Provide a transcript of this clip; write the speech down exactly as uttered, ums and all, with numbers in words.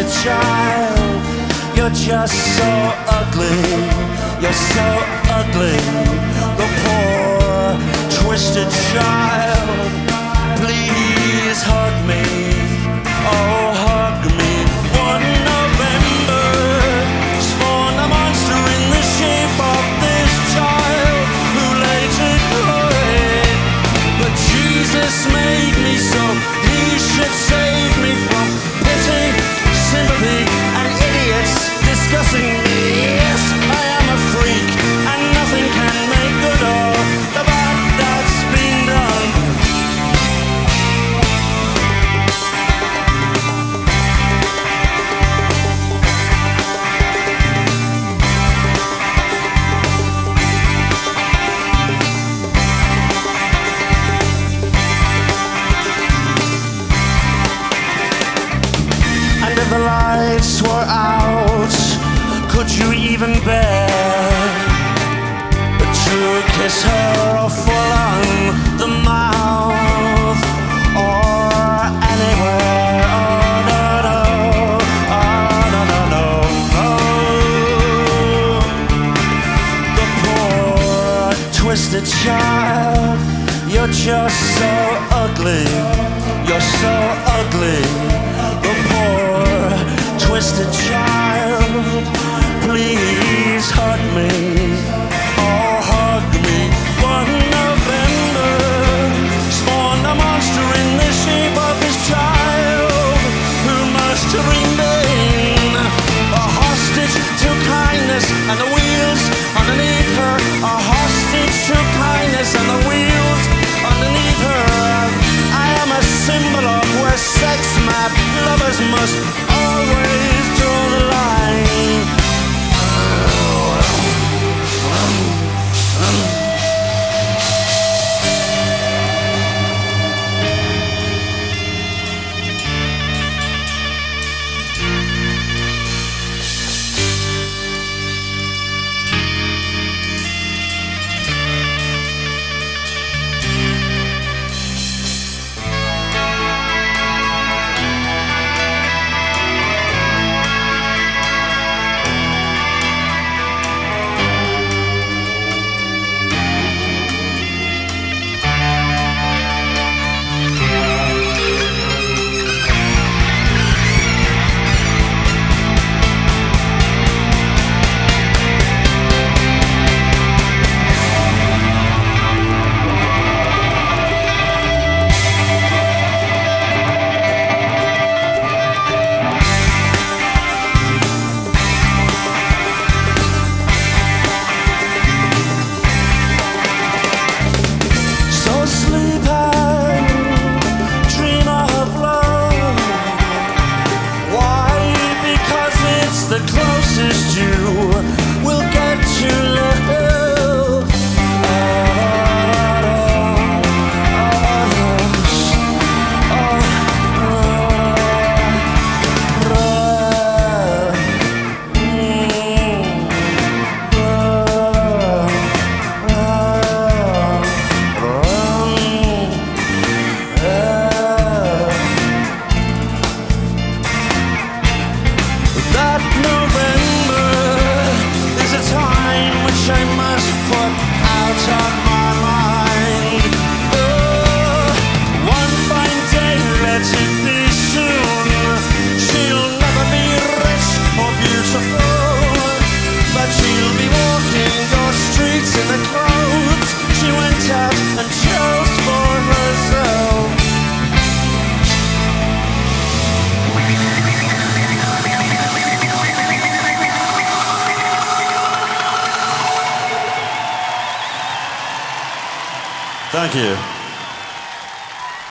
twisted child. You're just so ugly, you're so ugly. The poor twisted child. Please hug me, oh hug me. One November spawned a monster in the shape of this child who later died. But Jesus made me so he should save me from pity, sympathy, and idiots discussing me. Yes, I am a freak, and nothing can make good of the bad that's been done. And if the lights were out, could you even bear to kiss her full on the mouth or anywhere? Oh no no, oh no no no no. The poor twisted child, you're just so ugly, you're so ugly. The poor twisted child, please hug me, oh hug me. One November spawned a monster in the shape of his child who must remain a hostage to kindness and the wheels underneath her. A hostage to kindness and the wheels underneath her. I am a symbol of where sex mad lovers must always draw the line. The closest you will get to love. Oh, oh, oh, oh, that November is a time which I must put out of my mind. Oh, one fine day, let it be soon. She'll never be rich or beautiful, but she'll be walking your streets in the clothes she went out and chose for herself. Thank you.